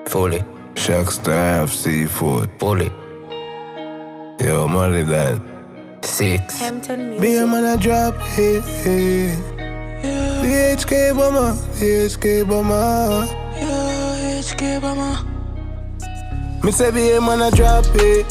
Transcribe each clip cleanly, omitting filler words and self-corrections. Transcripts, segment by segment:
Fully. Shackster have seafood. Fully. Yo, money that. 6. Be a man a drop it. BHK Bama. BHK Bama. HK Bama. Me say be a man a drop it.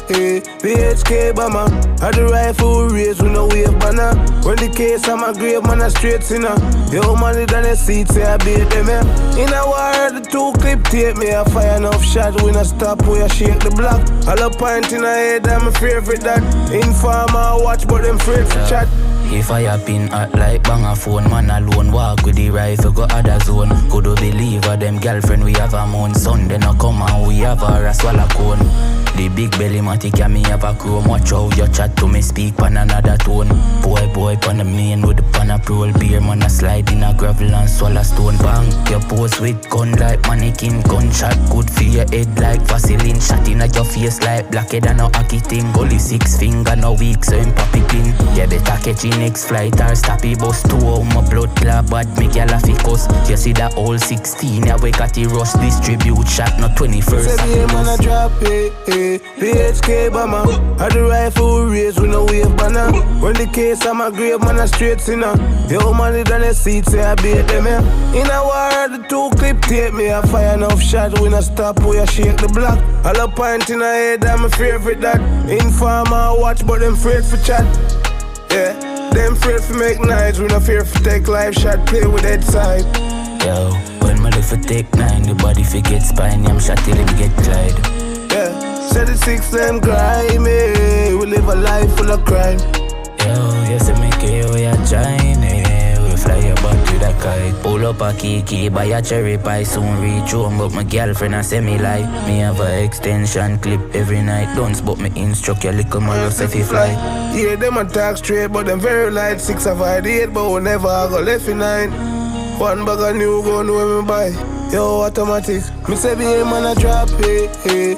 BHK Bama. Had the rifle raise with no wave banner. When the case I'm a grave man a straight sinner. Yo money than a seat say I beat them here. In a war the 2 clip tape me a fire enough shot. We not stop we a shake the block. All a pint in a head I'm a favorite that. Informer watch but them afraid for chat. If I have been hot like bang a phone, man alone walk with the rifle go other zone. Could you believe her them girlfriend we have a moon son, then I come and we have a swallow cone. The big belly matic and me have a chrome. Watch how you chat to me speak pan another tone. Boy pan the main with the pan a roll beer. Man a slide in a gravel and swallow stone. Bang, your pose with gun like mannequin. Gunshot good for your head like Vaseline. Shot in at your face like blackhead and no hockey thing. Only 6 finger no weak so him pop it in. You better catch it next flight or stop it bus 2 out my blood clot bad me gyal a fi cuss. You see that old 16 yeah we got the rush distribute shot no 21st. Say be man a drop it. BHK Bama. Had the rifle raise with no wave banner. When the case I'm a grave man a straight sinner. Yo money than a seat say I beat them here. In a war the 2 clip tape me a fire enough shot. We not stop we a shake the block. All a pint in a head I'm a favorite that. Informer watch but them afraid for chat. Yeah, them afraid for make nights. We not fear for take live shot. Play with that side. Yo, when my life for take 9, the body fi get spine. I'm shot till him get Clyde. Yeah. Said the 6 them grimy. We live a life full of crime. Yo, you see me care we are China. We fly about with a kite. Pull up a kiki, buy a cherry pie. Soon reach home, but my girlfriend a say me lie. Me have a extension clip every night. Don't but me instruct your little man if he fly. Yeah, them a talk straight, but them very light. 6 of 8, but we never go left in 9. 1 bag of new gun when me buy. Yo, automatic. Me say be a man a drop it.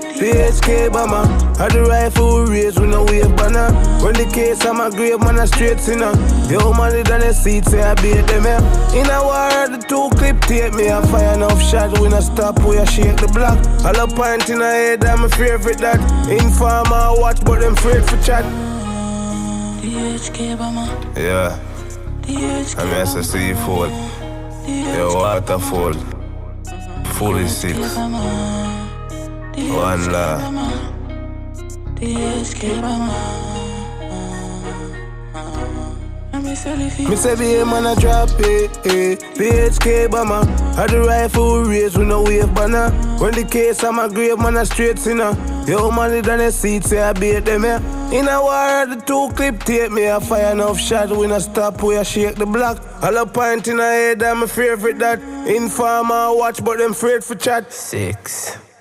BHK Bama. Had the rifle raise with no wave banner. When the case I'm a grave man a straight sinner. Yo money than a seat say I beat them here. In a war the 2 clip tape me a fire enough shot. We not stop we a shake the block. All a pint in a head I'm a favorite that. Informer watch but them afraid for chat. HK Bama. Yeah. HK I'm as a seafood. Yo waterfall. Fully 6. One la. Me say be a man a drop it. BHK Bama. Had the rifle raise with no wave banner. When the case I'm a grave man a straight sinner. Yo money than a seat say I beat them here. In a war the 2 clip tape me a fire enough shot. We not stop we a shake the block. All a pint in a head I'm a favorite that. Informer watch but them afraid for chat. 6.